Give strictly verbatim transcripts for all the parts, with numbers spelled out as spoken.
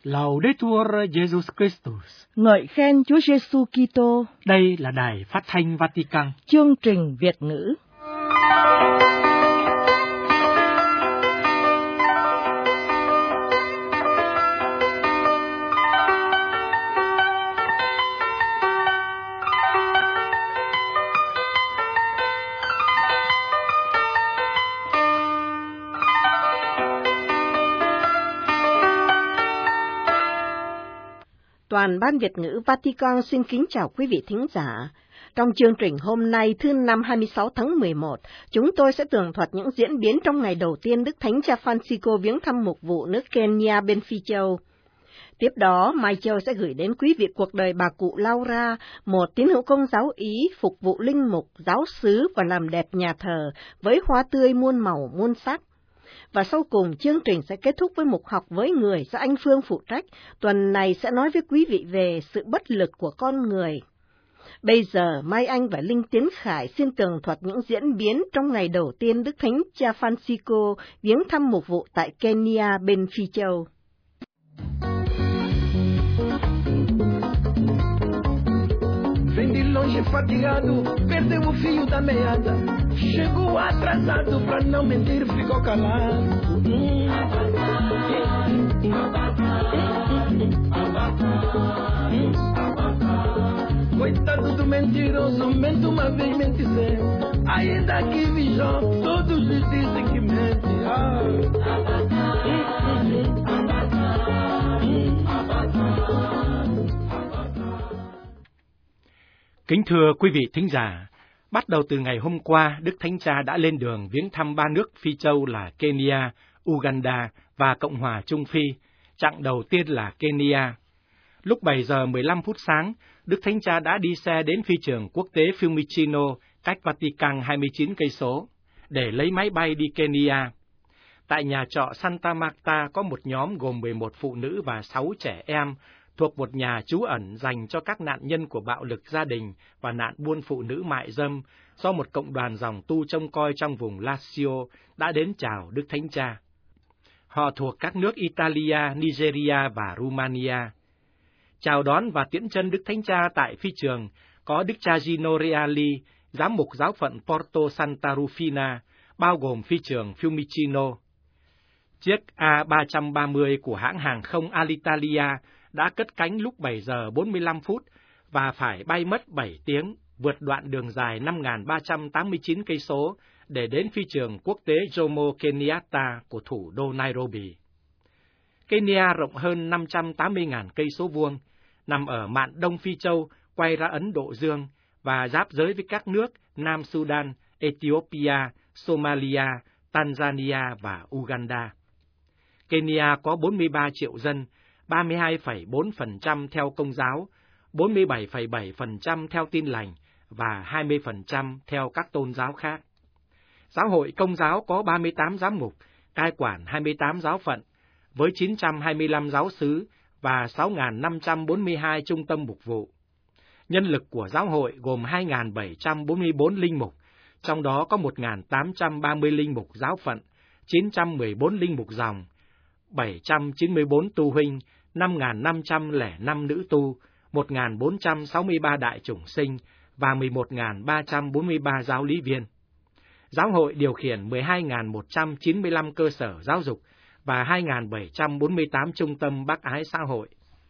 Laudetur Jesus Christus. Ngợi khen Chúa Giêsu Kitô. Đây là Đài Phát thanh Vatican. Chương trình Việt ngữ. Toàn ban Việt ngữ Vatican xin kính chào quý vị thính giả. Trong chương trình hôm nay thứ năm hai mươi sáu tháng mười một, chúng tôi sẽ tường thuật những diễn biến trong ngày đầu tiên Đức Thánh Cha Francisco viếng thăm mục vụ nước Kenya bên Phi Châu. Tiếp đó, Mai Châu sẽ gửi đến quý vị cuộc đời bà cụ Laura, một tín hữu Công giáo Ý phục vụ linh mục, giáo xứ và làm đẹp nhà thờ với hoa tươi muôn màu muôn sắc. Và sau cùng, chương trình sẽ kết thúc với mục học với người do anh Phương phụ trách, tuần này sẽ nói với quý vị về sự bất lực của con người. Bây giờ, Mai Anh và Linh Tiến Khải xin tường thuật những diễn biến trong ngày đầu tiên Đức Thánh Cha Francisco viếng thăm mục vụ tại Kenya bên Phi Châu. Vem de longe fatigado, perdeu o fio da meada. Chegou atrasado, pra não mentir ficou calado. Coitado do mentiroso, mente uma vez, mente sempre. Ainda que vigiou, todos lhe dizem que mente. Kính thưa quý vị thính giả, bắt đầu từ ngày hôm qua, Đức Thánh Cha đã lên đường viếng thăm ba nước Phi Châu là Kenya, Uganda và Cộng hòa Trung Phi, chặng đầu tiên là Kenya. Lúc bảy giờ mười lăm phút sáng, Đức Thánh Cha đã đi xe đến phi trường quốc tế Fiumicino, cách Vatican hai mươi chín cây số, để lấy máy bay đi Kenya. Tại nhà trọ Santa Marta có một nhóm gồm mười một phụ nữ và sáu trẻ em, thuộc một nhà trú ẩn dành cho các nạn nhân của bạo lực gia đình và nạn buôn phụ nữ mại dâm, do một cộng đoàn dòng tu trông coi trong vùng Lazio đã đến chào Đức Thánh Cha. Họ thuộc các nước Italia, Nigeria và Romania. Chào đón và tiễn chân Đức Thánh Cha tại phi trường có Đức cha Gino Reali, giám mục giáo phận Porto Santa Rufina, bao gồm phi trường Fiumicino. Chiếc A ba trăm ba mươi của hãng hàng không Alitalia đã cất cánh lúc bảy giờ bốn mươi lăm phút và phải bay mất bảy tiếng, vượt đoạn đường dài năm nghìn ba trăm tám mươi chín cây số để đến phi trường quốc tế Jomo Kenyatta của thủ đô Nairobi. Kenya rộng hơn năm trăm tám mươi nghìn cây số vuông, nằm ở mạn Đông Phi Châu, quay ra Ấn Độ Dương và giáp giới với các nước Nam Sudan, Ethiopia, Somalia, Tanzania và Uganda. Kenya có bốn mươi ba triệu dân, ba mươi hai phẩy bốn phần trăm theo Công giáo, bốn mươi bảy phẩy bảy phần trăm theo Tin lành và hai mươi phần trăm theo các tôn giáo khác. Giáo hội Công giáo có ba mươi tám giám mục, cai quản hai mươi tám giáo phận, với chín trăm hai mươi lăm giáo xứ và sáu nghìn năm trăm bốn mươi hai trung tâm mục vụ. Nhân lực của giáo hội gồm hai nghìn bảy trăm bốn mươi bốn linh mục, trong đó có một nghìn tám trăm ba mươi linh mục giáo phận, chín trăm mười bốn linh mục dòng, bảy trăm chín mươi bốn tu huynh, năm nghìn năm trăm lẻ năm nữ tu, một nghìn bốn trăm sáu mươi ba đại chủng sinh và mười một nghìn ba trăm bốn mươi ba giáo lý viên. Giáo hội điều khiển mười hai nghìn một trăm chín mươi lăm cơ sở giáo dục và hai nghìn bảy trăm bốn mươi tám trung tâm bác ái xã hội.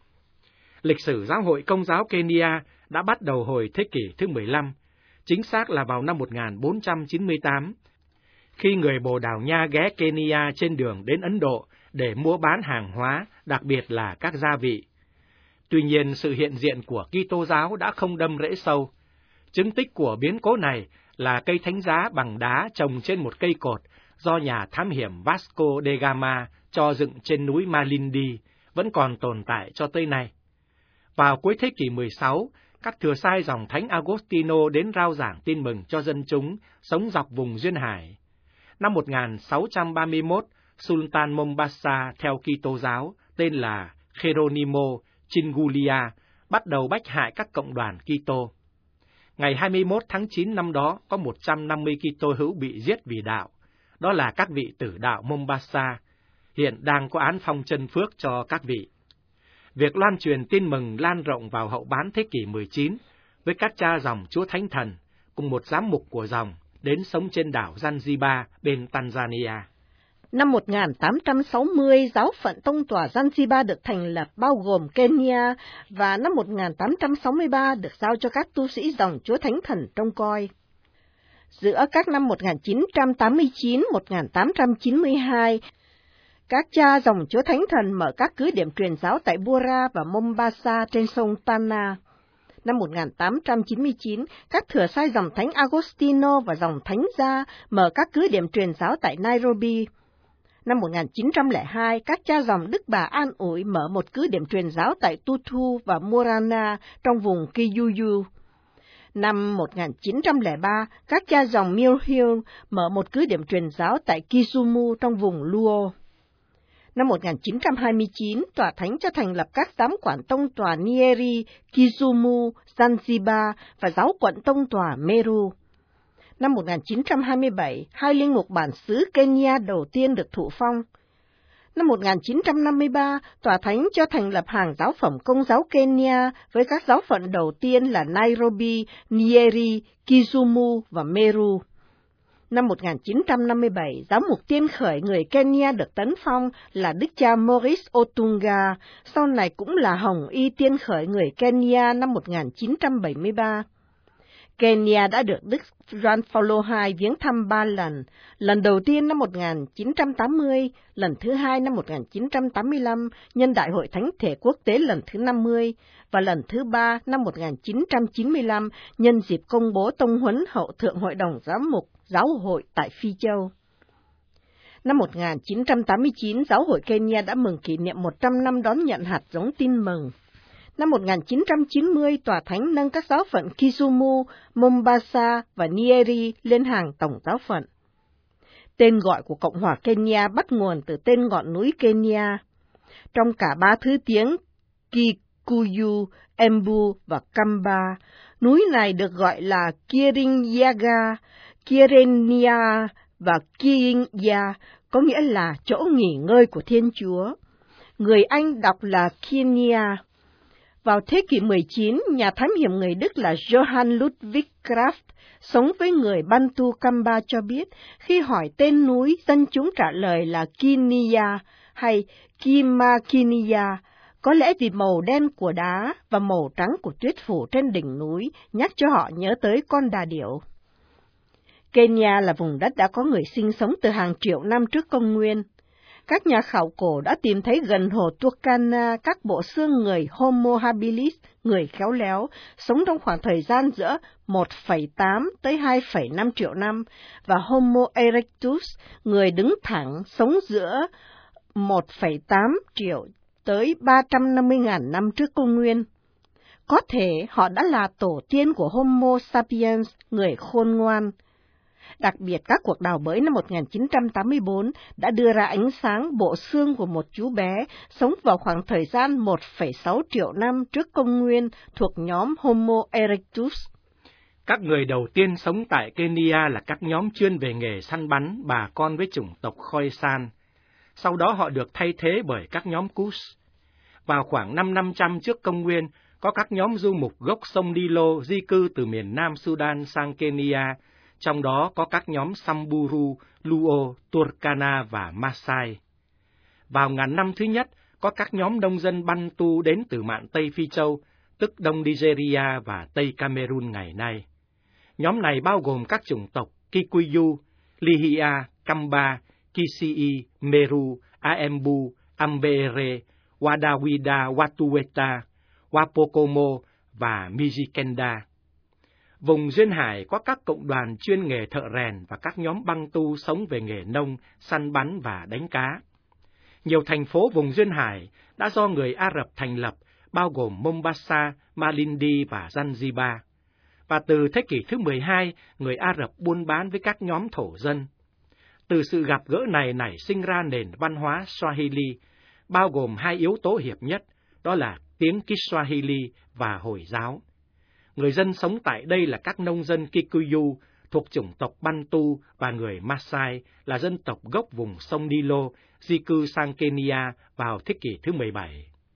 Lịch sử giáo hội Công giáo Kenya đã bắt đầu hồi thế kỷ thứ mười lăm, chính xác là vào năm một nghìn bốn trăm chín mươi tám, khi người Bồ Đào Nha ghé Kenya trên đường đến Ấn Độ để mua bán hàng hóa, đặc biệt là các gia vị. Tuy nhiên, sự hiện diện của Kitô giáo đã không đâm rễ sâu. Chứng tích của biến cố này là cây thánh giá bằng đá trồng trên một cây cột do nhà thám hiểm Vasco da Gama cho dựng trên núi Malindi, vẫn còn tồn tại cho tới nay. Vào cuối thế kỷ mười sáu, các thừa sai dòng Thánh Agostino đến rao giảng tin mừng cho dân chúng sống dọc vùng duyên hải. Năm một nghìn sáu trăm ba mươi mốt, Sultan Mombasa theo Kitô giáo tên là Geronimo Chingulia bắt đầu bách hại các cộng đoàn Kitô. Ngày hai mươi mốt tháng chín năm đó có một trăm năm mươi Kitô hữu bị giết vì đạo, đó là các vị tử đạo Mombasa, hiện đang có án phong chân phước cho các vị. Việc loan truyền tin mừng lan rộng vào hậu bán thế kỷ mười chín với các cha dòng Chúa Thánh Thần cùng một giám mục của dòng đến sống trên đảo Zanzibar bên Tanzania. Năm một nghìn tám trăm sáu mươi, giáo phận tông tòa Zanzibar được thành lập bao gồm Kenya, và năm một nghìn tám trăm sáu mươi ba được giao cho các tu sĩ dòng Chúa Thánh Thần trông coi. Giữa các năm một nghìn chín trăm tám mươi chín đến một nghìn tám trăm chín mươi hai, các cha dòng Chúa Thánh Thần mở các cứ điểm truyền giáo tại Bura và Mombasa trên sông Tana. Năm một nghìn tám trăm chín mươi chín, các thừa sai dòng Thánh Agostino và dòng Thánh Gia mở các cứ điểm truyền giáo tại Nairobi. Năm một nghìn chín trăm lẻ hai, các cha dòng Đức Bà An Ủi mở một cứ điểm truyền giáo tại Tutu và Murana trong vùng Kiyuyu. Năm một nghìn chín trăm lẻ ba, các cha dòng Mill Hill mở một cứ điểm truyền giáo tại Kisumu trong vùng Luo. Năm một nghìn chín trăm hai mươi chín, Tòa Thánh cho thành lập các giám quản tông tòa Nyeri, Kisumu, Zanzibar và giáo quận tông tòa Meru. Năm một nghìn chín trăm hai mươi bảy, hai linh mục bản xứ Kenya đầu tiên được thụ phong. Năm một nghìn chín trăm năm mươi ba, Tòa Thánh cho thành lập hàng giáo phẩm Công giáo Kenya với các giáo phận đầu tiên là Nairobi, Nyeri, Kisumu và Meru. Năm một nghìn chín trăm năm mươi bảy, giáo mục tiên khởi người Kenya được tấn phong là Đức cha Maurice Otunga, sau này cũng là Hồng Y tiên khởi người Kenya năm một nghìn chín trăm bảy mươi ba. Kenya đã được Đức Gioan Phaolô hai viếng thăm ba lần, lần đầu tiên năm một nghìn chín trăm tám mươi, lần thứ hai năm một nghìn chín trăm tám mươi lăm nhân Đại hội Thánh thể quốc tế lần thứ năm mươi, và lần thứ ba năm một nghìn chín trăm chín mươi lăm nhân dịp công bố tông huấn hậu thượng hội đồng giám mục giáo hội tại Phi Châu. Năm một nghìn chín trăm tám mươi chín, giáo hội Kenya đã mừng kỷ niệm một trăm năm đón nhận hạt giống tin mừng. Năm một nghìn chín trăm chín mươi, Tòa Thánh nâng các giáo phận Kisumu, Mombasa và Nyeri lên hàng tổng giáo phận. Tên gọi của Cộng hòa Kenya bắt nguồn từ tên ngọn núi Kenya. Trong cả ba thứ tiếng Kikuyu, Embu và Kamba, núi này được gọi là Kirinyaga, Kirenia và Kinya, có nghĩa là chỗ nghỉ ngơi của Thiên Chúa. Người Anh đọc là Kenya. Vào thế kỷ mười chín, nhà thám hiểm người Đức là Johann Ludwig Kraft, sống với người Bantu Kamba cho biết, khi hỏi tên núi, dân chúng trả lời là Kinia hay Kimakinia, có lẽ vì màu đen của đá và màu trắng của tuyết phủ trên đỉnh núi nhắc cho họ nhớ tới con đà điểu. Kenya là vùng đất đã có người sinh sống từ hàng triệu năm trước công nguyên. Các nhà khảo cổ đã tìm thấy gần hồ Turkana các bộ xương người Homo habilis, người khéo léo, sống trong khoảng thời gian giữa một phẩy tám tới hai phẩy năm triệu năm, và Homo erectus, người đứng thẳng, sống giữa một phẩy tám triệu tới ba trăm năm mươi nghìn năm trước công nguyên. Có thể họ đã là tổ tiên của Homo sapiens, người khôn ngoan. Đặc biệt, các cuộc đào bới năm một nghìn chín trăm tám mươi bốn đã đưa ra ánh sáng bộ xương của một chú bé sống vào khoảng thời gian một phẩy sáu triệu năm trước công nguyên thuộc nhóm Homo erectus. Các người đầu tiên sống tại Kenya là các nhóm chuyên về nghề săn bắn bà con với chủng tộc Khoisan. Sau đó họ được thay thế bởi các nhóm Kus. Vào khoảng năm năm trăm trước công nguyên, có các nhóm du mục gốc sông Nilo di cư từ miền Nam Sudan sang Kenya, trong đó có các nhóm Samburu, Luo, Turkana và Maasai. Vào ngàn năm thứ nhất, có các nhóm nông dân Bantu đến từ mạn Tây Phi Châu, tức Đông Nigeria và Tây Cameroon ngày nay. Nhóm này bao gồm các chủng tộc Kikuyu, Lihia, Kamba, Kisii, Meru, Aembu, Ambere, Wadawida, Watuweta, Wapokomo và Mijikenda. Vùng duyên hải có các cộng đoàn chuyên nghề thợ rèn và các nhóm Bantu sống về nghề nông, săn bắn và đánh cá. Nhiều thành phố vùng duyên hải đã do người Ả Rập thành lập, bao gồm Mombasa, Malindi và Zanzibar. Và từ thế kỷ thứ mười hai, người Ả Rập buôn bán với các nhóm thổ dân. Từ sự gặp gỡ này nảy sinh ra nền văn hóa Swahili, bao gồm hai yếu tố hiệp nhất, đó là tiếng Kiswahili và Hồi giáo. Người dân sống tại đây là các nông dân Kikuyu thuộc chủng tộc Bantu và người Maasai là dân tộc gốc vùng sông Nilo di cư sang Kenya vào thế kỷ thứ mười bảy.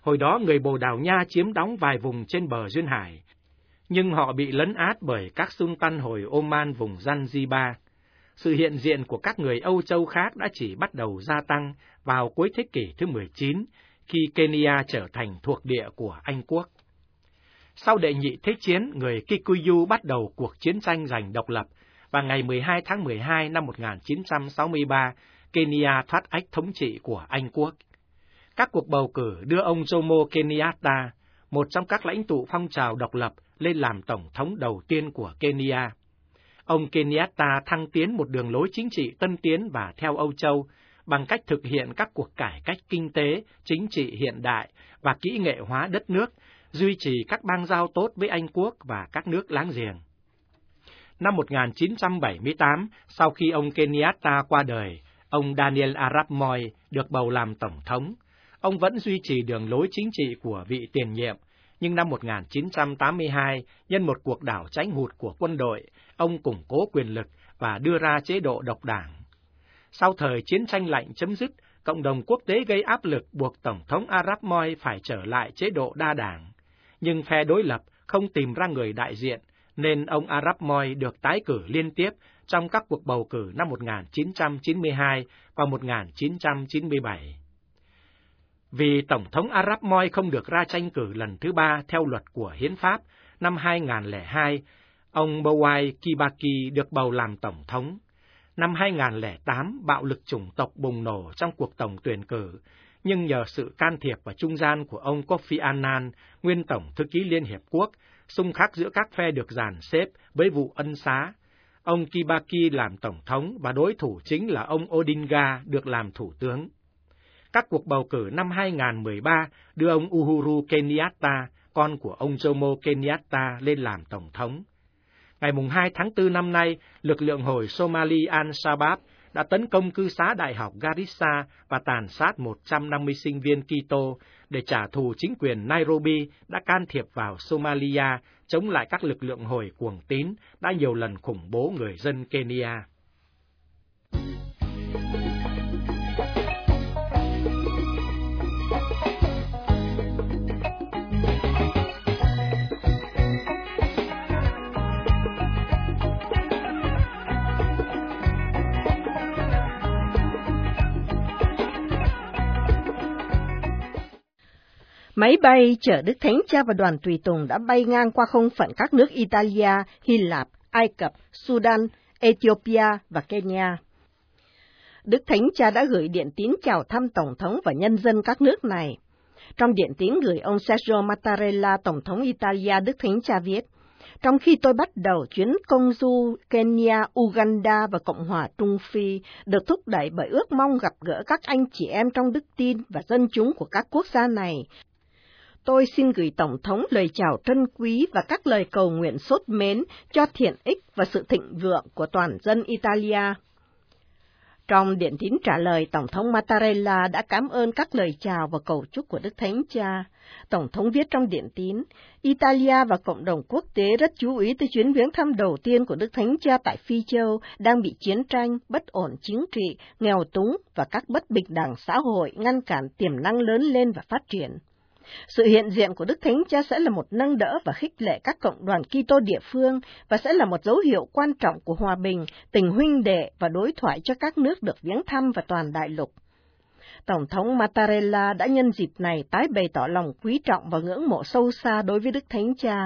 Hồi đó người Bồ Đào Nha chiếm đóng vài vùng trên bờ duyên hải, nhưng họ bị lấn át bởi các sultan hồi Oman vùng Zanzibar. Sự hiện diện của các người Âu Châu khác đã chỉ bắt đầu gia tăng vào cuối thế kỷ thứ mười chín, khi Kenya trở thành thuộc địa của Anh quốc. Sau đệ nhị thế chiến, người Kikuyu bắt đầu cuộc chiến tranh giành độc lập, và ngày mười hai tháng mười hai năm một nghìn chín trăm sáu mươi ba, Kenya thoát ách thống trị của Anh quốc. Các cuộc bầu cử đưa ông Jomo Kenyatta, một trong các lãnh tụ phong trào độc lập, lên làm tổng thống đầu tiên của Kenya. Ông Kenyatta thăng tiến một đường lối chính trị tân tiến và theo Âu Châu, bằng cách thực hiện các cuộc cải cách kinh tế, chính trị hiện đại và kỹ nghệ hóa đất nước, duy trì các bang giao tốt với Anh quốc và các nước láng giềng. Năm một nghìn chín trăm bảy mươi tám, sau khi ông Kenyatta qua đời, ông Daniel Arap Moi được bầu làm tổng thống. Ông vẫn duy trì đường lối chính trị của vị tiền nhiệm, nhưng năm một nghìn chín trăm tám mươi hai, nhân một cuộc đảo tránh hụt của quân đội, ông củng cố quyền lực và đưa ra chế độ độc đảng. Sau thời chiến tranh lạnh chấm dứt, cộng đồng quốc tế gây áp lực buộc Tổng thống Arap Moi phải trở lại chế độ đa đảng. Nhưng phe đối lập không tìm ra người đại diện, nên ông Arap Moi được tái cử liên tiếp trong các cuộc bầu cử năm một nghìn chín trăm chín mươi hai và một nghìn chín trăm chín mươi bảy. Vì Tổng thống Arap Moi không được ra tranh cử lần thứ ba theo luật của Hiến pháp, năm hai nghìn không trăm lẻ hai, ông Mwai Kibaki được bầu làm Tổng thống. Năm hai nghìn không trăm lẻ tám, bạo lực chủng tộc bùng nổ trong cuộc tổng tuyển cử, nhưng nhờ sự can thiệp và trung gian của ông Kofi Annan, nguyên Tổng thư ký Liên Hiệp Quốc, xung khắc giữa các phe được dàn xếp với vụ ân xá. Ông Kibaki làm Tổng thống và đối thủ chính là ông Odinga được làm Thủ tướng. Các cuộc bầu cử năm hai nghìn không trăm mười ba đưa ông Uhuru Kenyatta, con của ông Jomo Kenyatta, lên làm Tổng thống. Ngày hai tháng tư năm nay, lực lượng hồi Somali Al-Shabaab đã tấn công cư xá Đại học Garissa và tàn sát một trăm năm mươi sinh viên Kitô để trả thù chính quyền Nairobi đã can thiệp vào Somalia chống lại các lực lượng hồi cuồng tín đã nhiều lần khủng bố người dân Kenya. Máy bay chở Đức Thánh Cha và đoàn tùy tùng đã bay ngang qua không phận các nước Italia, Hy Lạp, Ai Cập, Sudan, Ethiopia và Kenya. Đức Thánh Cha đã gửi điện tín chào thăm Tổng thống và nhân dân các nước này. Trong điện tín gửi ông Sergio Mattarella, Tổng thống Italia, Đức Thánh Cha viết: Trong khi tôi bắt đầu chuyến công du Kenya, Uganda và Cộng hòa Trung Phi, được thúc đẩy bởi ước mong gặp gỡ các anh chị em trong đức tin và dân chúng của các quốc gia này, tôi xin gửi Tổng thống lời chào trân quý và các lời cầu nguyện sốt mến cho thiện ích và sự thịnh vượng của toàn dân Italia. Trong điện tín trả lời, Tổng thống Mattarella đã cảm ơn các lời chào và cầu chúc của Đức Thánh Cha. Tổng thống viết trong điện tín: Italia và cộng đồng quốc tế rất chú ý tới chuyến viếng thăm đầu tiên của Đức Thánh Cha tại Phi Châu, đang bị chiến tranh, bất ổn chính trị, nghèo túng và các bất bình đẳng xã hội ngăn cản tiềm năng lớn lên và phát triển. Sự hiện diện của Đức Thánh Cha sẽ là một nâng đỡ và khích lệ các cộng đoàn Kitô địa phương và sẽ là một dấu hiệu quan trọng của hòa bình, tình huynh đệ và đối thoại cho các nước được viếng thăm và toàn đại lục. Tổng thống Mattarella đã nhân dịp này tái bày tỏ lòng quý trọng và ngưỡng mộ sâu xa đối với Đức Thánh Cha.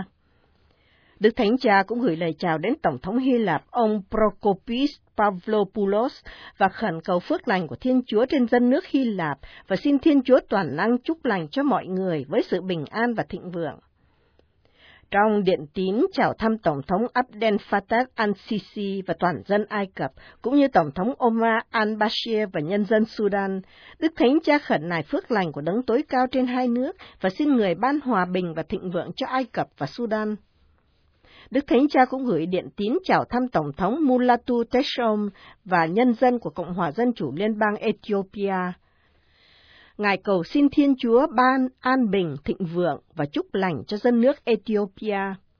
Đức Thánh Cha cũng gửi lời chào đến Tổng thống Hy Lạp ông Prokopis Pavlopoulos và khẩn cầu phước lành của Thiên Chúa trên dân nước Hy Lạp và xin Thiên Chúa toàn năng chúc lành cho mọi người với sự bình an và thịnh vượng. Trong điện tín chào thăm Tổng thống Abdel Fattah al-Sisi và toàn dân Ai Cập, cũng như Tổng thống Omar al-Bashir và nhân dân Sudan, Đức Thánh Cha khẩn nài phước lành của Đấng tối cao trên hai nước và xin người ban hòa bình và thịnh vượng cho Ai Cập và Sudan. Đức Thánh Cha cũng gửi điện tín chào thăm Tổng thống Mulatu Teshome và nhân dân của Cộng hòa Dân chủ Liên bang Ethiopia. Ngài cầu xin Thiên Chúa ban an bình, thịnh vượng và chúc lành cho dân nước Ethiopia.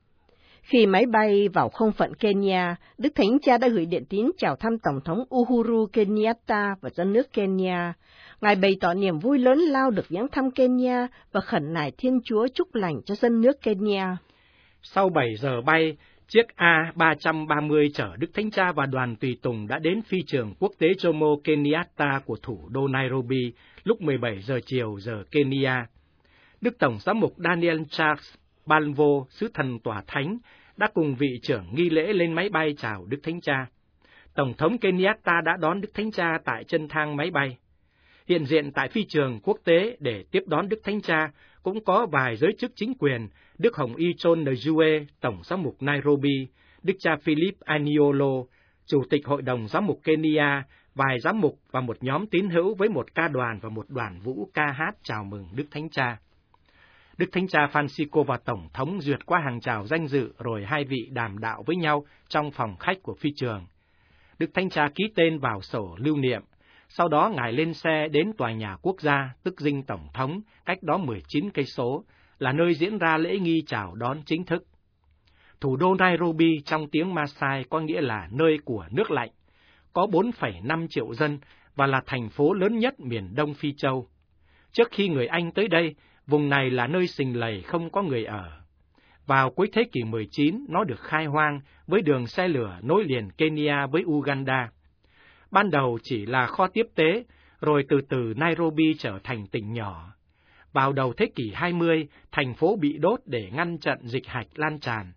Khi máy bay vào không phận Kenya, Đức Thánh Cha đã gửi điện tín chào thăm Tổng thống Uhuru Kenyatta và dân nước Kenya. Ngài bày tỏ niềm vui lớn lao được viếng thăm Kenya và khẩn nài Thiên Chúa chúc lành cho dân nước Kenya. Sau bảy giờ bay, chiếc A ba trăm ba mươi chở Đức Thánh Cha và đoàn tùy tùng đã đến phi trường quốc tế Jomo Kenyatta của thủ đô Nairobi lúc mười bảy giờ chiều giờ Kenya. Đức Tổng giám mục Daniel Charles Banvo, sứ thần tòa thánh, đã cùng vị trưởng nghi lễ lên máy bay chào Đức Thánh Cha. Tổng thống Kenyatta đã đón Đức Thánh Cha tại chân thang máy bay. Hiện diện tại phi trường quốc tế để tiếp đón Đức Thánh Cha cũng có vài giới chức chính quyền, Đức Hồng Y John Njue, Tổng giám mục Nairobi, Đức cha Philip Aniolo, Chủ tịch Hội đồng Giám mục Kenya, vài giám mục và một nhóm tín hữu với một ca đoàn và một đoàn vũ ca hát chào mừng Đức Thánh Cha. Đức Thánh Cha Francisco và Tổng thống duyệt qua hàng chào danh dự rồi hai vị đàm đạo với nhau trong phòng khách của phi trường. Đức Thánh Cha ký tên vào sổ lưu niệm. Sau đó Ngài lên xe đến tòa nhà quốc gia, tức dinh Tổng thống, cách đó mười chín cây số, là nơi diễn ra lễ nghi chào đón chính thức. Thủ đô Nairobi trong tiếng Maasai có nghĩa là nơi của nước lạnh, có bốn phẩy năm triệu dân và là thành phố lớn nhất miền Đông Phi Châu. Trước khi người Anh tới đây, vùng này là nơi xình lầy không có người ở. Vào cuối thế kỷ mười chín, nó được khai hoang với đường xe lửa nối liền Kenya với Uganda. Ban đầu chỉ là kho tiếp tế, rồi từ từ Nairobi trở thành tỉnh nhỏ. Vào đầu thế kỷ hai mươi, thành phố bị đốt để ngăn chặn dịch hạch lan tràn.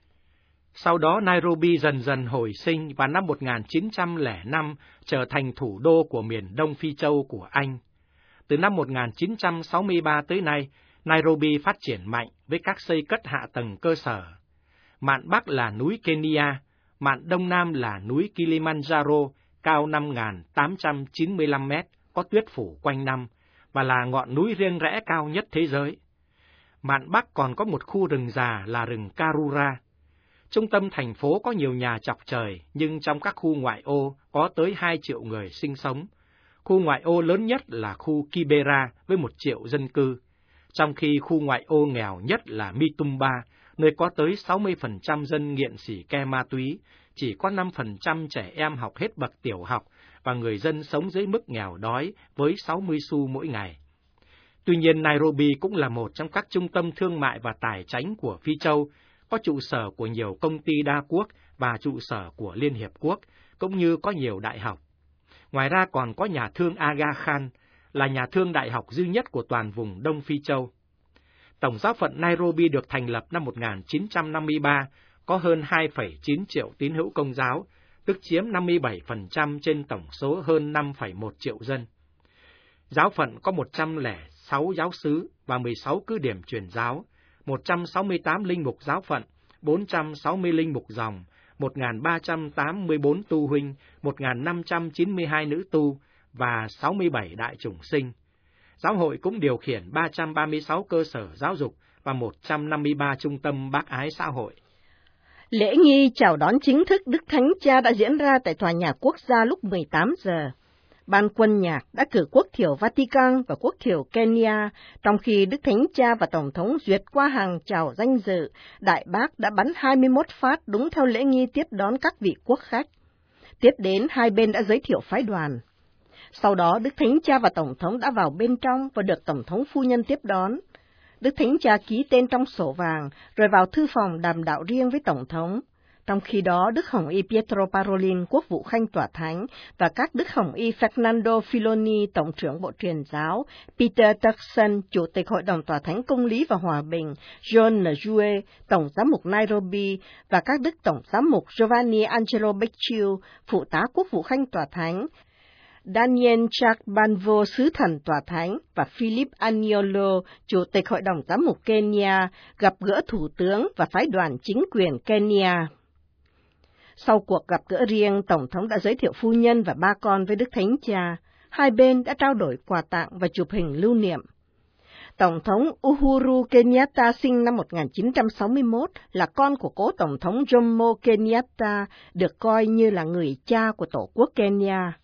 Sau đó Nairobi dần dần hồi sinh và năm một nghìn chín trăm lẻ năm trở thành thủ đô của miền Đông Phi Châu của Anh. Từ năm một nghìn chín trăm sáu mươi ba tới nay, Nairobi phát triển mạnh với các xây cất hạ tầng cơ sở. Mạn Bắc là núi Kenya, mạn Đông Nam là núi Kilimanjaro, cao năm nghìn tám trăm chín mươi lăm mét, có tuyết phủ quanh năm, và là ngọn núi riêng rẽ cao nhất thế giới. Mạn Bắc còn có một khu rừng già là rừng Karura. Trung tâm thành phố có nhiều nhà chọc trời, nhưng trong các khu ngoại ô có tới hai triệu người sinh sống. Khu ngoại ô lớn nhất là khu Kibera với một triệu dân cư, trong khi khu ngoại ô nghèo nhất là Mitumba, nơi có tới sáu mươi phần trăm dân nghiện xỉ ke ma túy, chỉ có năm phần trăm trẻ em học hết bậc tiểu học và người dân sống dưới mức nghèo đói với sáu mươi xu mỗi ngày. Tuy nhiên, Nairobi cũng là một trong các trung tâm thương mại và tài chánh của Phi Châu, có trụ sở của nhiều công ty đa quốc và trụ sở của Liên Hiệp Quốc, cũng như có nhiều đại học. Ngoài ra còn có nhà thương Aga Khan, là nhà thương đại học duy nhất của toàn vùng Đông Phi Châu. Tổng giáo phận Nairobi được thành lập năm một nghìn chín trăm năm mươi ba, có hơn hai phẩy chín triệu tín hữu Công giáo, tức chiếm năm mươi bảy phần trăm trên tổng số hơn năm phẩy một triệu dân. Giáo phận có một trăm lẻ sáu giáo xứ và mười sáu cứ điểm truyền giáo, một trăm sáu mươi tám linh mục giáo phận, bốn trăm sáu mươi linh mục dòng, một nghìn ba trăm tám mươi tư tu huynh, một nghìn năm trăm chín mươi hai nữ tu và sáu mươi bảy đại chủng sinh. Giáo hội cũng điều khiển ba trăm ba mươi sáu cơ sở giáo dục và một trăm năm mươi ba trung tâm bác ái xã hội. Lễ nghi chào đón chính thức Đức Thánh Cha đã diễn ra tại Tòa nhà Quốc gia lúc mười tám giờ. Ban quân nhạc đã cử quốc thiểu Vatican và quốc thiểu Kenya, trong khi Đức Thánh Cha và Tổng thống duyệt qua hàng chào danh dự, Đại Bác đã bắn hai mươi mốt phát đúng theo lễ nghi tiếp đón các vị quốc khách. Tiếp đến, hai bên đã giới thiệu phái đoàn. Sau đó, Đức Thánh Cha và Tổng thống đã vào bên trong và được Tổng thống phu nhân tiếp đón. Đức Thánh Cha ký tên trong sổ vàng, rồi vào thư phòng đàm đạo riêng với Tổng thống. Trong khi đó, Đức Hồng Y Pietro Parolin, quốc vụ khanh tòa thánh, và các Đức Hồng Y Fernando Filoni, Tổng trưởng Bộ Truyền giáo, Peter Turkson, Chủ tịch Hội đồng Tòa thánh Công lý và Hòa bình, John Njue, Tổng giám mục Nairobi, và các Đức Tổng giám mục Giovanni Angelo Becciu, phụ tá quốc vụ khanh tòa thánh, Daniel Charles Banvo, sứ thần tòa thánh, và Philip Aniolo, Chủ tịch Hội đồng giám mục Kenya, gặp gỡ Thủ tướng và phái đoàn chính quyền Kenya. Sau cuộc gặp gỡ riêng, Tổng thống đã giới thiệu phu nhân và ba con với Đức Thánh Cha. Hai bên đã trao đổi quà tặng và chụp hình lưu niệm. Tổng thống Uhuru Kenyatta sinh năm một nghìn chín trăm sáu mươi mốt, là con của cố Tổng thống Jomo Kenyatta, được coi như là người cha của Tổ quốc Kenya.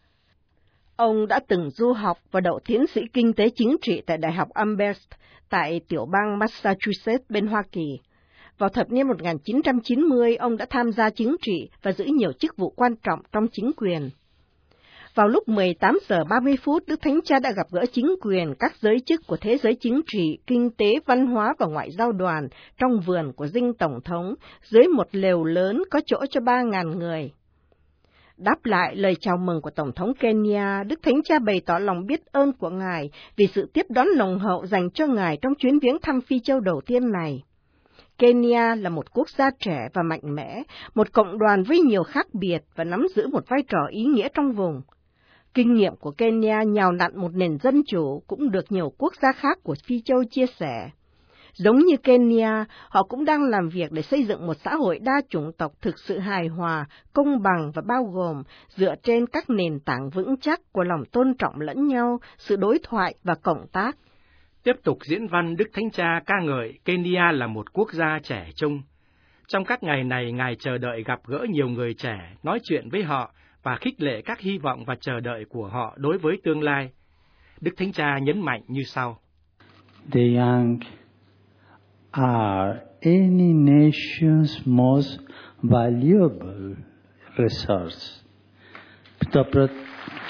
Ông đã từng du học và đậu tiến sĩ kinh tế chính trị tại Đại học Amherst tại tiểu bang Massachusetts bên Hoa Kỳ. Vào thập niên một nghìn chín trăm chín mươi, ông đã tham gia chính trị và giữ nhiều chức vụ quan trọng trong chính quyền. Vào lúc mười tám giờ ba mươi phút, Đức Thánh Cha đã gặp gỡ chính quyền, các giới chức của thế giới chính trị, kinh tế, văn hóa và ngoại giao đoàn trong vườn của dinh Tổng thống, dưới một lều lớn có chỗ cho ba ngàn người. Đáp lại lời chào mừng của Tổng thống Kenya, Đức Thánh Cha bày tỏ lòng biết ơn của Ngài vì sự tiếp đón nồng hậu dành cho Ngài trong chuyến viếng thăm Phi Châu đầu tiên này. Kenya là một quốc gia trẻ và mạnh mẽ, một cộng đoàn với nhiều khác biệt và nắm giữ một vai trò ý nghĩa trong vùng. Kinh nghiệm của Kenya nhào nặn một nền dân chủ cũng được nhiều quốc gia khác của Phi Châu chia sẻ. Giống như Kenya, họ cũng đang làm việc để xây dựng một xã hội đa chủng tộc thực sự hài hòa, công bằng và bao gồm, dựa trên các nền tảng vững chắc của lòng tôn trọng lẫn nhau, sự đối thoại và cộng tác. Tiếp tục diễn văn, Đức Thánh Cha ca ngợi Kenya là một quốc gia trẻ trung. Trong các ngày này, Ngài chờ đợi gặp gỡ nhiều người trẻ, nói chuyện với họ và khích lệ các hy vọng và chờ đợi của họ đối với tương lai. Đức Thánh Cha nhấn mạnh như sau. The young are any nation's most valuable resource. To, pro-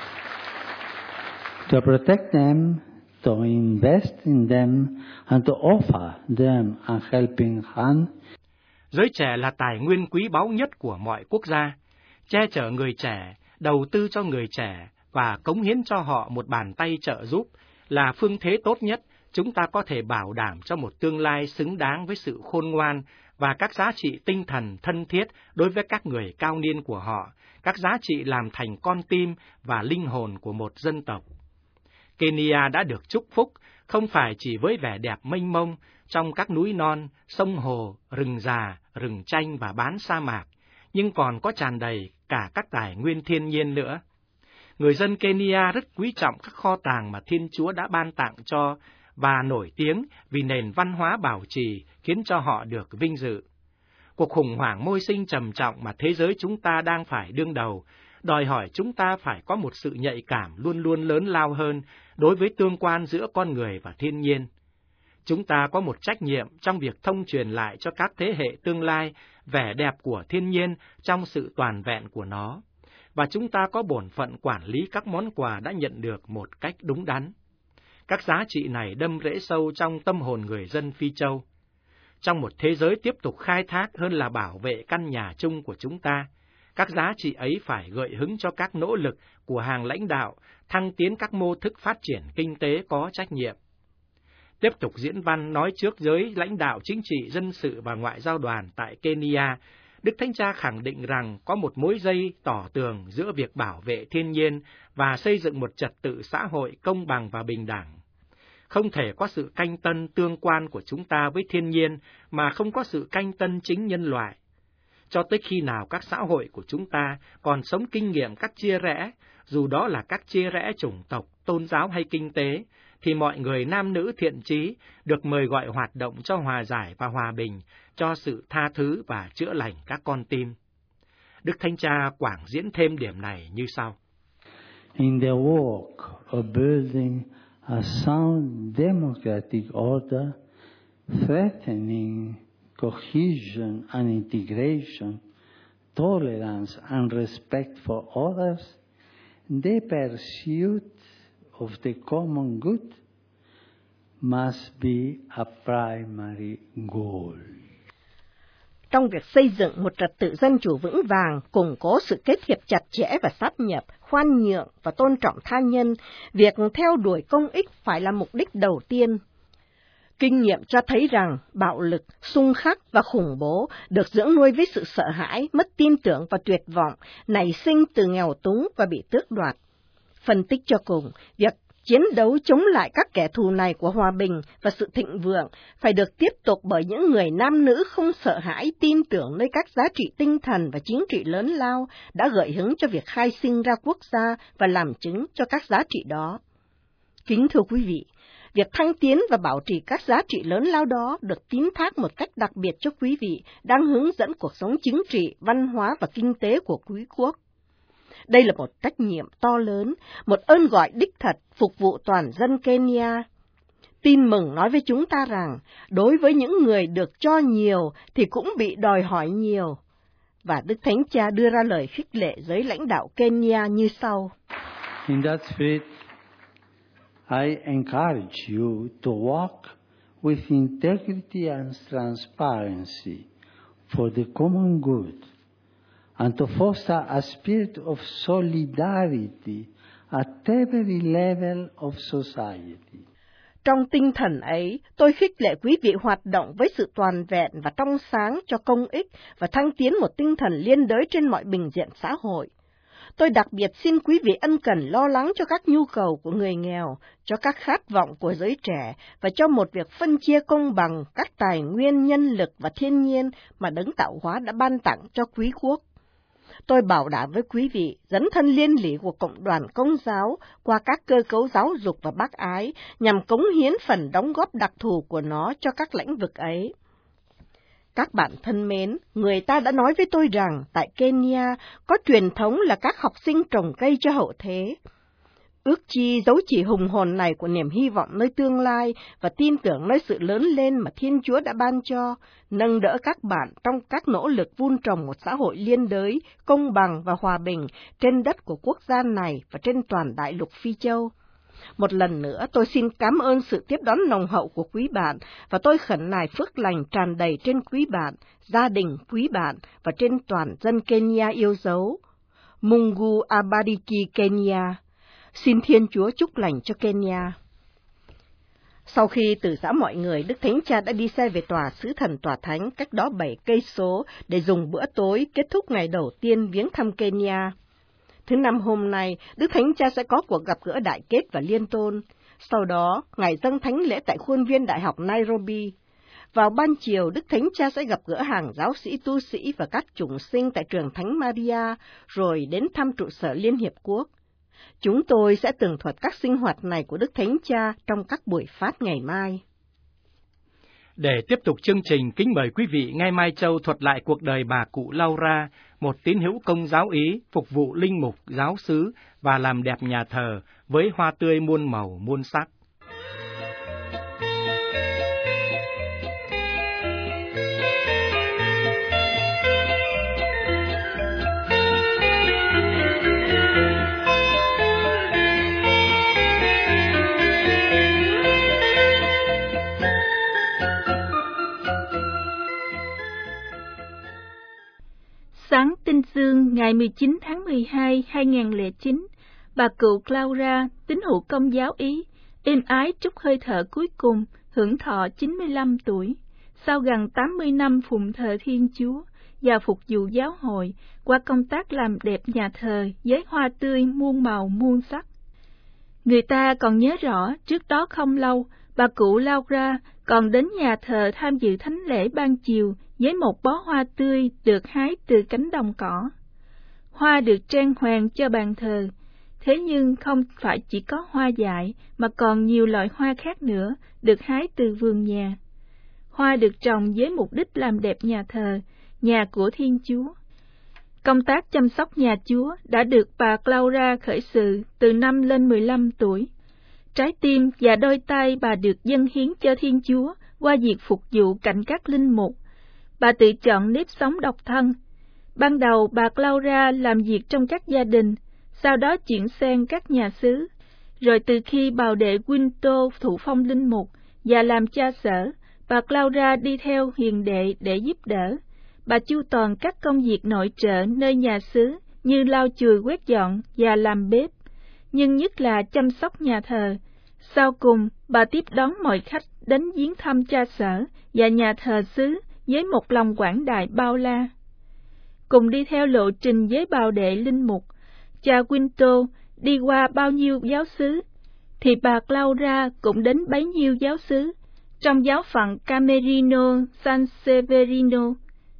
to protect them, to invest in them, and to offer them a helping hand. Giới trẻ là tài nguyên quý báu nhất của mọi quốc gia. Che chở người trẻ, đầu tư cho người trẻ và cống hiến cho họ một bàn tay trợ giúp là phương thế tốt nhất chúng ta có thể bảo đảm cho một tương lai xứng đáng với sự khôn ngoan và các giá trị tinh thần thân thiết đối với các người cao niên của họ, các giá trị làm thành con tim và linh hồn của một dân tộc. Kenya đã được chúc phúc không phải chỉ với vẻ đẹp mênh mông trong các núi non, sông hồ, rừng già, rừng chanh và bán sa mạc, nhưng còn có tràn đầy cả các tài nguyên thiên nhiên nữa. Người dân Kenya rất quý trọng các kho tàng mà Thiên Chúa đã ban tặng cho và nổi tiếng vì nền văn hóa bảo trì khiến cho họ được vinh dự. Cuộc khủng hoảng môi sinh trầm trọng mà thế giới chúng ta đang phải đương đầu đòi hỏi chúng ta phải có một sự nhạy cảm luôn luôn lớn lao hơn đối với tương quan giữa con người và thiên nhiên. Chúng ta có một trách nhiệm trong việc thông truyền lại cho các thế hệ tương lai vẻ đẹp của thiên nhiên trong sự toàn vẹn của nó, và chúng ta có bổn phận quản lý các món quà đã nhận được một cách đúng đắn. Các giá trị này đâm rễ sâu trong tâm hồn người dân Phi Châu. Trong một thế giới tiếp tục khai thác hơn là bảo vệ căn nhà chung của chúng ta, các giá trị ấy phải gợi hứng cho các nỗ lực của hàng lãnh đạo thăng tiến các mô thức phát triển kinh tế có trách nhiệm. Tiếp tục diễn văn nói trước giới lãnh đạo chính trị, dân sự và ngoại giao đoàn tại Kenya, Đức Thánh Cha khẳng định rằng có một mối dây tỏ tường giữa việc bảo vệ thiên nhiên và xây dựng một trật tự xã hội công bằng và bình đẳng. Không thể có sự canh tân tương quan của chúng ta với thiên nhiên mà không có sự canh tân chính nhân loại. Cho tới khi nào các xã hội của chúng ta còn sống kinh nghiệm các chia rẽ, dù đó là các chia rẽ chủng tộc, tôn giáo hay kinh tế, thì mọi người nam nữ thiện chí được mời gọi hoạt động cho hòa giải và hòa bình, cho sự tha thứ và chữa lành các con tim. Đức Thánh Cha quảng diễn thêm điểm này như sau. In the work of building a sound democratic order, strengthening cohesion and integration, tolerance and respect for others, the pursuit of the common good must be a primary goal. Trong việc xây dựng một trật tự dân chủ vững vàng, củng cố sự kết hiệp chặt chẽ và sáp nhập, khoan nhượng và tôn trọng tha nhân, việc theo đuổi công ích phải là mục đích đầu tiên. Kinh nghiệm cho thấy rằng bạo lực, xung khắc và khủng bố được dưỡng nuôi với sự sợ hãi, mất tin tưởng và tuyệt vọng, nảy sinh từ nghèo túng và bị tước đoạt. Phân tích cho cùng, việc chiến đấu chống lại các kẻ thù này của hòa bình và sự thịnh vượng phải được tiếp tục bởi những người nam nữ không sợ hãi, tin tưởng nơi các giá trị tinh thần và chính trị lớn lao đã gợi hứng cho việc khai sinh ra quốc gia và làm chứng cho các giá trị đó. Kính thưa quý vị, việc thăng tiến và bảo trì các giá trị lớn lao đó được tín thác một cách đặc biệt cho quý vị đang hướng dẫn cuộc sống chính trị, văn hóa và kinh tế của quý quốc. Đây là một trách nhiệm to lớn, một ơn gọi đích thật phục vụ toàn dân Kenya. Tin mừng nói với chúng ta rằng, đối với những người được cho nhiều thì cũng bị đòi hỏi nhiều. Và Đức Thánh Cha đưa ra lời khích lệ giới lãnh đạo Kenya như sau. In that spirit, I encourage you to walk with integrity and transparency for the common good, and to foster a spirit of solidarity at every level of society. Trong tinh thần ấy, tôi khích lệ quý vị hoạt động với sự toàn vẹn và trong sáng cho công ích và thăng tiến một tinh thần liên đới trên mọi bình diện xã hội. Tôi đặc biệt xin quý vị ân cần lo lắng cho các nhu cầu của người nghèo, cho các khát vọng của giới trẻ và cho một việc phân chia công bằng các tài nguyên, nhân lực và thiên nhiên mà Đấng Tạo Hóa đã ban tặng cho quý quốc. Tôi bảo đảm với quý vị, dấn thân liên lỉ của Cộng đoàn Công giáo qua các cơ cấu giáo dục và bác ái nhằm cống hiến phần đóng góp đặc thù của nó cho các lĩnh vực ấy. Các bạn thân mến, người ta đã nói với tôi rằng tại Kenya có truyền thống là các học sinh trồng cây cho hậu thế. Ước chi dấu chỉ hùng hồn này của niềm hy vọng nơi tương lai và tin tưởng nơi sự lớn lên mà Thiên Chúa đã ban cho, nâng đỡ các bạn trong các nỗ lực vun trồng một xã hội liên đới, công bằng và hòa bình trên đất của quốc gia này và trên toàn đại lục Phi Châu. Một lần nữa, tôi xin cảm ơn sự tiếp đón nồng hậu của quý bạn, và tôi khẩn nài phước lành tràn đầy trên quý bạn, gia đình quý bạn và trên toàn dân Kenya yêu dấu. Mungu abariki Kenya. Xin Thiên Chúa chúc lành cho Kenya. Sau khi từ giã mọi người, Đức Thánh Cha đã đi xe về tòa Sứ Thần Tòa Thánh cách đó bảy cây số để dùng bữa tối kết thúc ngày đầu tiên viếng thăm Kenya. Thứ năm hôm nay, Đức Thánh Cha sẽ có cuộc gặp gỡ đại kết và liên tôn. Sau đó, Ngài dâng thánh lễ tại khuôn viên Đại học Nairobi. Vào ban chiều, Đức Thánh Cha sẽ gặp gỡ hàng giáo sĩ tu sĩ và các chủng sinh tại trường Thánh Maria, rồi đến thăm trụ sở Liên Hiệp Quốc. Chúng tôi sẽ tường thuật các sinh hoạt này của Đức Thánh Cha trong các buổi phát ngày mai. Để tiếp tục chương trình, kính mời quý vị nghe Mai Châu thuật lại cuộc đời bà cụ Laura, một tín hữu Công giáo Ý, phục vụ linh mục, giáo xứ và làm đẹp nhà thờ với hoa tươi muôn màu, muôn sắc. Sáng Tinh Dương ngày mười chín tháng mười hai năm hai nghìn không trăm lẻ chín, bà cụ Laura, tín hữu Công giáo Ý, êm ái trút hơi thở cuối cùng, hưởng thọ chín mươi lăm tuổi, sau gần tám mươi năm phụng thờ Thiên Chúa và phục vụ giáo hội qua công tác làm đẹp nhà thờ với hoa tươi muôn màu muôn sắc. Người ta còn nhớ rõ, trước đó không lâu, bà cụ Laura còn đến nhà thờ tham dự thánh lễ ban chiều với một bó hoa tươi được hái từ cánh đồng cỏ. Hoa được trang hoàng cho bàn thờ, thế nhưng không phải chỉ có hoa dại mà còn nhiều loại hoa khác nữa được hái từ vườn nhà. Hoa được trồng với mục đích làm đẹp nhà thờ, nhà của Thiên Chúa. Công tác chăm sóc nhà Chúa đã được bà Laura khởi sự từ năm lên mười lăm tuổi. Trái tim và đôi tay bà được dâng hiến cho Thiên Chúa qua việc phục vụ cạnh các linh mục. Bà tự chọn nếp sống độc thân. Ban đầu bà Laura làm việc trong các gia đình, sau đó chuyển sang các nhà xứ. Rồi từ khi bào đệ Quinto thụ phong linh mục và làm cha sở, bà Laura đi theo hiền đệ để giúp đỡ. Bà chu toàn các công việc nội trợ nơi nhà xứ như lau chùi quét dọn và làm bếp, nhưng nhất là chăm sóc nhà thờ. Sau cùng, bà tiếp đón mọi khách đến viếng thăm cha sở và nhà thờ xứ với một lòng quảng đại bao la. Cùng đi theo lộ trình với bào đệ linh mục, cha Quinto đi qua bao nhiêu giáo xứ, thì bà Laura cũng đến bấy nhiêu giáo xứ, trong giáo phận Camerino San Severino.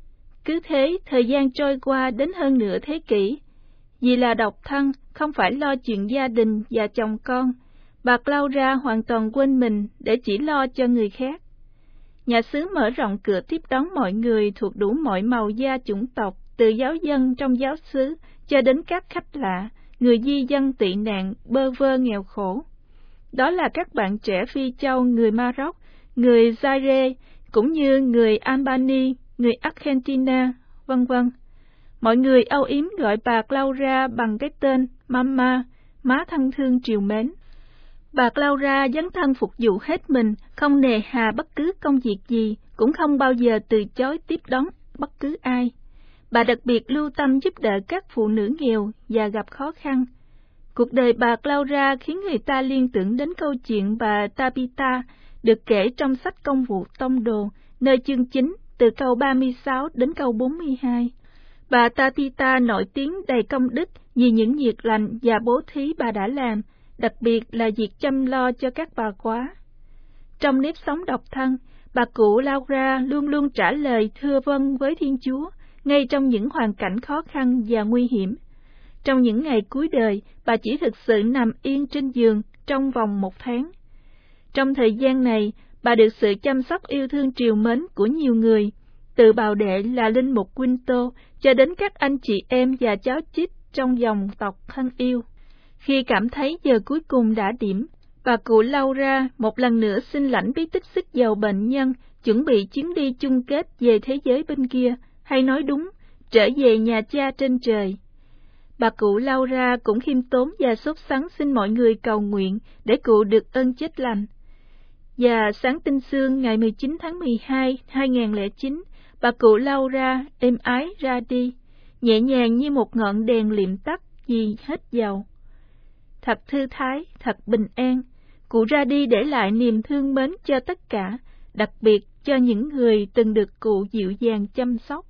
Cứ thế, thời gian trôi qua đến hơn nửa thế kỷ. Vì là độc thân, không phải lo chuyện gia đình và chồng con, bà Laura hoàn toàn quên mình để chỉ lo cho người khác. Nhà xứ mở rộng cửa tiếp đón mọi người thuộc đủ mọi màu da chủng tộc, từ giáo dân trong giáo xứ cho đến các khách lạ, người di dân tị nạn, bơ vơ nghèo khổ. Đó là các bạn trẻ Phi Châu, người Maroc, người Zaire, cũng như người Albany, người Argentina, vân vân. Mọi người âu yếm gọi bà Laura bằng cái tên Mama, má thân thương triều mến. Bà Clara dấn thân phục vụ hết mình, không nề hà bất cứ công việc gì, cũng không bao giờ từ chối tiếp đón bất cứ ai. Bà đặc biệt lưu tâm giúp đỡ các phụ nữ nghèo và gặp khó khăn. Cuộc đời bà Clara khiến người ta liên tưởng đến câu chuyện bà Tabitha được kể trong sách Công vụ Tông Đồ, nơi chương chín từ câu ba mươi sáu đến câu bốn mươi hai. Bà Tabitha nổi tiếng đầy công đức vì những việc lành và bố thí bà đã làm, đặc biệt là việc chăm lo cho các bà quá. Trong nếp sống độc thân, bà cụ Laura luôn luôn trả lời thưa vâng với Thiên Chúa, ngay trong những hoàn cảnh khó khăn và nguy hiểm. Trong những ngày cuối đời, bà chỉ thực sự nằm yên trên giường trong vòng một tháng. Trong thời gian này, bà được sự chăm sóc yêu thương trìu mến của nhiều người, từ bào đệ là linh mục Quinto cho đến các anh chị em và cháu chít trong dòng tộc thân yêu. Khi cảm thấy giờ cuối cùng đã điểm, bà cụ Laura một lần nữa xin lãnh bí tích sức dầu bệnh nhân, chuẩn bị chuyến đi chung kết về thế giới bên kia, hay nói đúng, trở về nhà cha trên trời. Bà cụ Laura cũng khiêm tốn và sốt sắng xin mọi người cầu nguyện để cụ được ơn chết lành. Và sáng tinh sương ngày mười chín tháng mười hai, hai nghìn không trăm lẻ chín, bà cụ Laura êm ái ra đi, nhẹ nhàng như một ngọn đèn liệm tắt vì hết dầu. Thật thư thái, thật bình an, cụ ra đi để lại niềm thương mến cho tất cả, đặc biệt cho những người từng được cụ dịu dàng chăm sóc.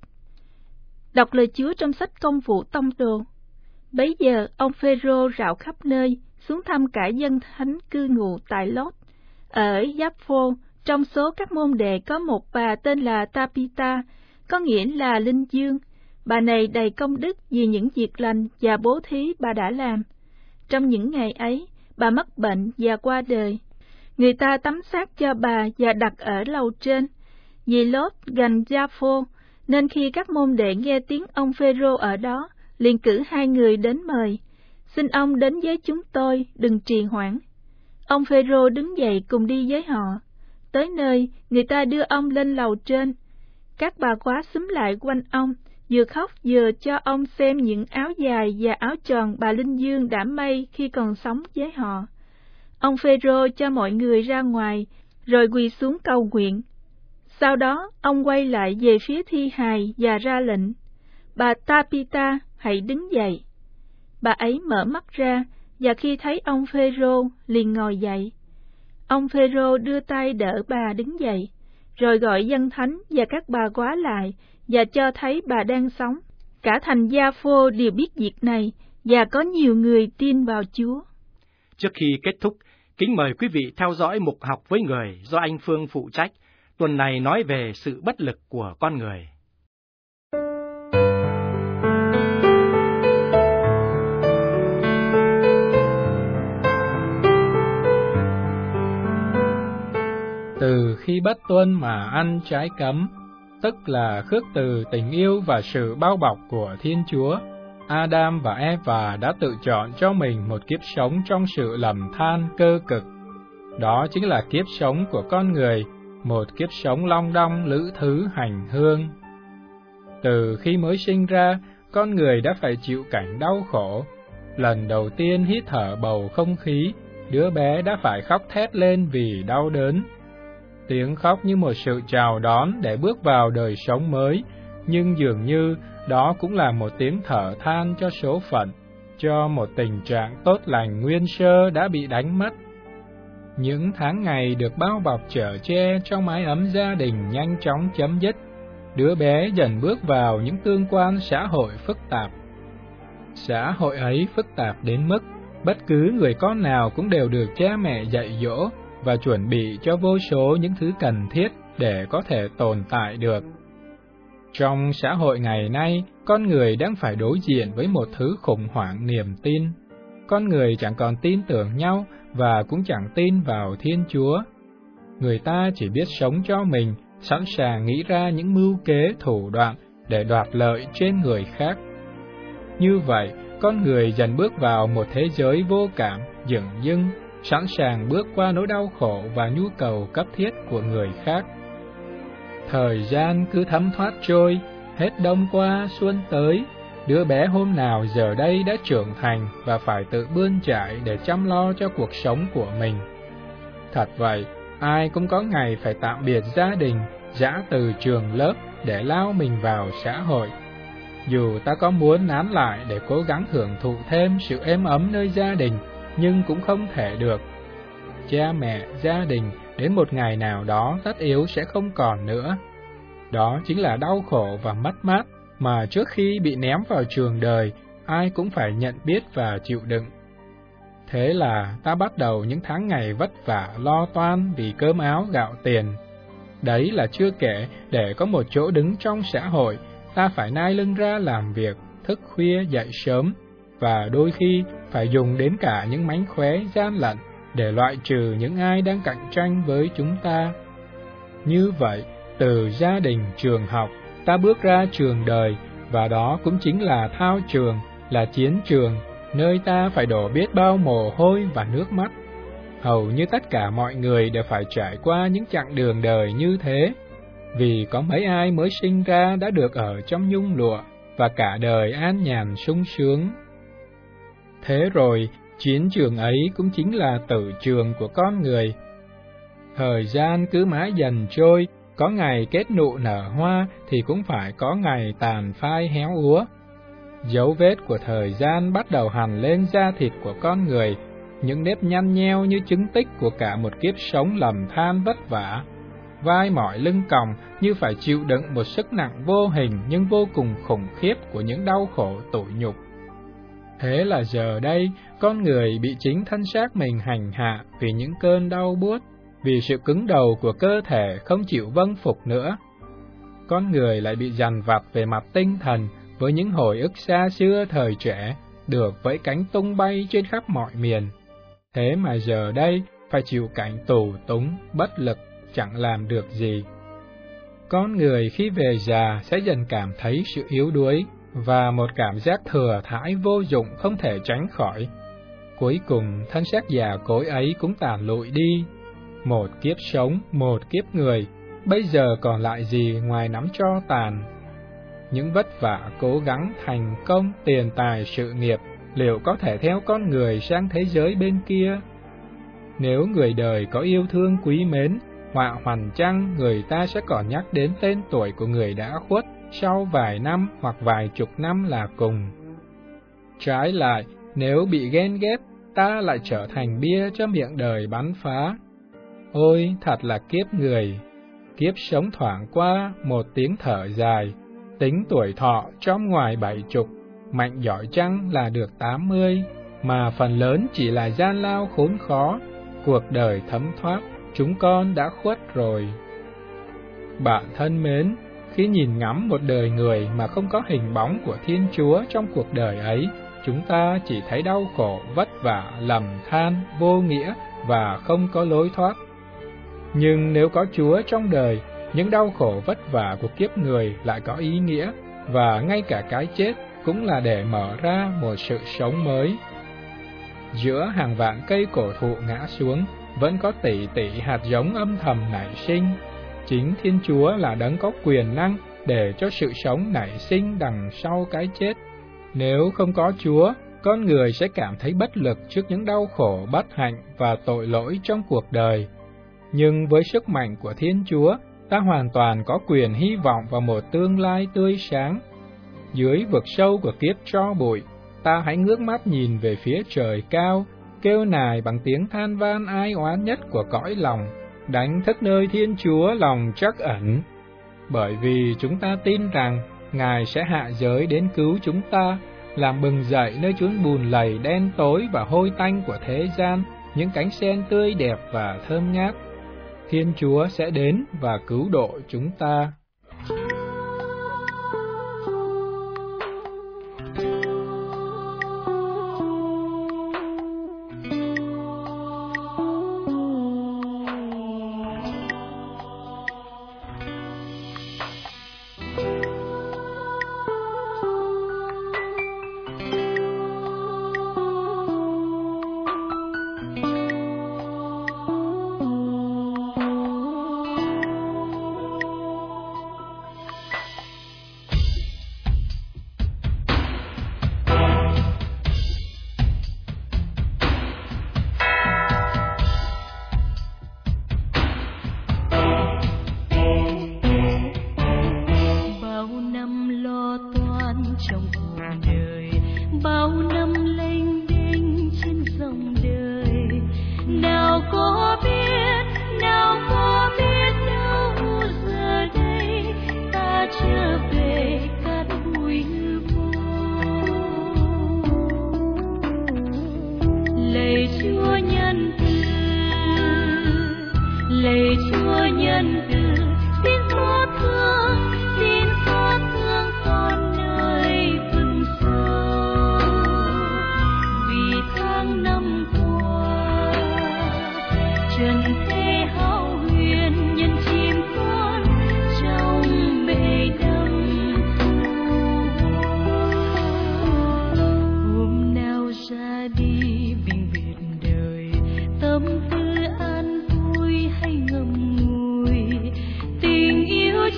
Đọc lời Chúa trong sách Công vụ Tông Đồ. Bấy giờ ông Phêrô rạo khắp nơi, xuống thăm cả dân thánh cư ngụ tại Lốt. Ở Giáp-phô, trong số các môn đệ có một bà tên là Tabitha, có nghĩa là Linh Dương. Bà này đầy công đức vì những việc lành và bố thí bà đã làm. Trong những ngày ấy, bà mắc bệnh và qua đời. Người ta tắm xác cho bà và đặt ở lầu trên. Vì Lốt gần Giáp-phô, nên khi các môn đệ nghe tiếng ông Phêrô ở đó, liền cử hai người đến mời. Xin ông đến với chúng tôi, đừng trì hoãn. Ông Phêrô đứng dậy cùng đi với họ. Tới nơi, người ta đưa ông lên lầu trên. Các bà quá xúm lại quanh ông, vừa khóc vừa cho ông xem những áo dài và áo tròn bà Linh Dương đã may khi còn sống với họ. Ông Phêrô cho mọi người ra ngoài, rồi quỳ xuống cầu nguyện. Sau đó, ông quay lại về phía thi hài và ra lệnh: Bà Tabitha, hãy đứng dậy. Bà ấy mở mắt ra, và khi thấy ông Phêrô liền ngồi dậy. Ông Phêrô đưa tay đỡ bà đứng dậy, rồi gọi dân thánh và các bà quá lại và cho thấy bà đang sống. Cả thành Gia-phô đều biết việc này và có nhiều người tin vào Chúa. Trước khi kết thúc, kính mời quý vị theo dõi mục học với người do anh Phương phụ trách. Tuần này nói về sự bất lực của con người. Từ khi bất tuân mà ăn trái cấm, tức là khước từ tình yêu và sự bao bọc của Thiên Chúa, Adam và Eva đã tự chọn cho mình một kiếp sống trong sự lầm than cơ cực. Đó chính là kiếp sống của con người, một kiếp sống long đong lữ thứ hành hương. Từ khi mới sinh ra, con người đã phải chịu cảnh đau khổ. Lần đầu tiên hít thở bầu không khí, đứa bé đã phải khóc thét lên vì đau đớn. Tiếng khóc như một sự chào đón để bước vào đời sống mới, nhưng dường như đó cũng là một tiếng thở than cho số phận, cho một tình trạng tốt lành nguyên sơ đã bị đánh mất. Những tháng ngày được bao bọc chở che trong mái ấm gia đình nhanh chóng chấm dứt, đứa bé dần bước vào những tương quan xã hội phức tạp. Xã hội ấy phức tạp đến mức bất cứ người con nào cũng đều được cha mẹ dạy dỗ và chuẩn bị cho vô số những thứ cần thiết để có thể tồn tại được. Trong xã hội ngày nay, con người đang phải đối diện với một thứ khủng hoảng niềm tin. Con người chẳng còn tin tưởng nhau và cũng chẳng tin vào Thiên Chúa. Người ta chỉ biết sống cho mình, sẵn sàng nghĩ ra những mưu kế thủ đoạn để đoạt lợi trên người khác. Như vậy, con người dần bước vào một thế giới vô cảm, dửng dưng, sẵn sàng bước qua nỗi đau khổ và nhu cầu cấp thiết của người khác. Thời gian cứ thấm thoát trôi, hết đông qua xuân tới, Đứa bé hôm nào giờ đây đã trưởng thành và phải tự bươn chải để chăm lo cho cuộc sống của mình. Thật vậy, ai cũng có ngày phải tạm biệt gia đình, giã từ trường lớp để lao mình vào xã hội. Dù ta có muốn nán lại để cố gắng hưởng thụ thêm sự êm ấm nơi gia đình, nhưng cũng không thể được. Cha mẹ, gia đình đến một ngày nào đó tất yếu sẽ không còn nữa. Đó chính là đau khổ và mất mát mà trước khi bị ném vào trường đời, ai cũng phải nhận biết và chịu đựng. Thế là ta bắt đầu những tháng ngày vất vả lo toan vì cơm áo gạo tiền. Đấy là chưa kể để có một chỗ đứng trong xã hội, ta phải nai lưng ra làm việc, thức khuya dậy sớm, và đôi khi phải dùng đến cả những mánh khóe gian lận để loại trừ những ai đang cạnh tranh với chúng ta. Như vậy, từ gia đình, trường học, ta bước ra trường đời, và đó cũng chính là thao trường, là chiến trường, nơi ta phải đổ biết bao mồ hôi và nước mắt. Hầu như tất cả mọi người đều phải trải qua những chặng đường đời như thế, vì có mấy ai mới sinh ra đã được ở trong nhung lụa và cả đời an nhàn sung sướng. Thế rồi, chiến trường ấy cũng chính là tử trường của con người. Thời gian cứ mãi dần trôi, có ngày kết nụ nở hoa thì cũng phải có ngày tàn phai héo úa. Dấu vết của thời gian bắt đầu hằn lên da thịt của con người, những nếp nhăn nheo như chứng tích của cả một kiếp sống lầm than vất vả. Vai mỏi lưng còng như phải chịu đựng một sức nặng vô hình nhưng vô cùng khủng khiếp của những đau khổ tủi nhục. Thế là giờ đây, con người bị chính thân xác mình hành hạ vì những cơn đau buốt, vì sự cứng đầu của cơ thể không chịu vâng phục nữa. Con người lại bị dằn vặt về mặt tinh thần với những hồi ức xa xưa thời trẻ, được vẫy cánh tung bay trên khắp mọi miền. Thế mà giờ đây phải chịu cảnh tù túng, bất lực, chẳng làm được gì. Con người khi về già sẽ dần cảm thấy sự yếu đuối và một cảm giác thừa thãi vô dụng không thể tránh khỏi. Cuối cùng, thân xác già cỗi ấy cũng tàn lụi đi. Một kiếp sống, một kiếp người, bây giờ còn lại gì ngoài nắm tro tàn. Những vất vả, cố gắng, thành công, tiền tài, sự nghiệp, liệu có thể theo con người sang thế giới bên kia? Nếu người đời có yêu thương quý mến, họa hoằn chăng người ta sẽ còn nhắc đến tên tuổi của người đã khuất sau vài năm hoặc vài chục năm là cùng. Trái lại, nếu bị ghen ghét, ta lại trở thành bia cho miệng đời bắn phá. Ôi, thật là kiếp người! Kiếp sống thoảng qua, một tiếng thở dài, tính tuổi thọ trong ngoài bảy chục, mạnh giỏi chăng là được tám mươi, mà phần lớn chỉ là gian lao khốn khó, cuộc đời thấm thoát, chúng con đã khuất rồi. Bạn thân mến, khi nhìn ngắm một đời người mà không có hình bóng của Thiên Chúa trong cuộc đời ấy, chúng ta chỉ thấy đau khổ, vất vả, lầm than, vô nghĩa và không có lối thoát. Nhưng nếu có Chúa trong đời, những đau khổ vất vả của kiếp người lại có ý nghĩa, và ngay cả cái chết cũng là để mở ra một sự sống mới. Giữa hàng vạn cây cổ thụ ngã xuống, vẫn có tỷ tỷ hạt giống âm thầm nảy sinh. Chính Thiên Chúa là đấng có quyền năng để cho sự sống nảy sinh đằng sau cái chết. Nếu không có Chúa, con người sẽ cảm thấy bất lực trước những đau khổ, bất hạnh và tội lỗi trong cuộc đời. Nhưng với sức mạnh của Thiên Chúa, ta hoàn toàn có quyền hy vọng vào một tương lai tươi sáng. Dưới vực sâu của kiếp tro bụi, ta hãy ngước mắt nhìn về phía trời cao, kêu nài bằng tiếng than van ai oán nhất của cõi lòng, đánh thức nơi Thiên Chúa lòng trắc ẩn. Bởi vì chúng ta tin rằng Ngài sẽ hạ giới đến cứu chúng ta, làm bừng dậy nơi chốn bùn lầy đen tối và hôi tanh của thế gian những cánh sen tươi đẹp và thơm ngát. Thiên Chúa sẽ đến và cứu độ chúng ta.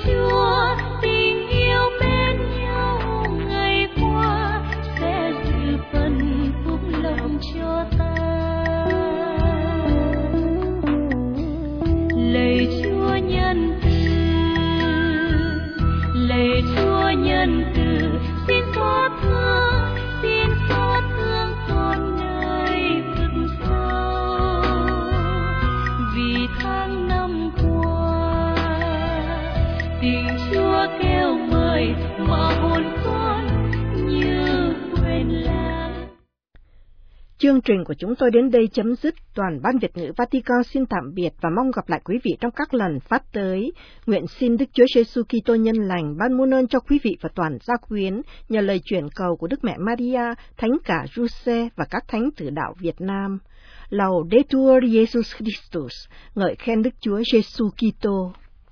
Chúa, tình yêu bên nhau ngày qua sẽ dự phần phúc lộc cho ta. Lạy Chúa nhân từ, lạy Chúa nhân từ, xin xót thương, xin xót thương con nơi vực sâu. Vì tháng năm qua, tình Chúa kêu mời mà hồn con như quên lãng. Chương trình của chúng tôi đến đây chấm dứt. Toàn ban Việt ngữ Vatican xin tạm biệt và mong gặp lại quý vị trong các lần phát tới. Nguyện xin Đức Chúa Giêsu Kitô nhân lành ban muôn ơn cho quý vị và toàn gia quyến nhờ lời chuyển cầu của Đức Mẹ Maria, Thánh cả Giuse và các thánh tử đạo Việt Nam. Laudetur Jesus Christus, ngợi khen Đức Chúa Giêsu Kitô.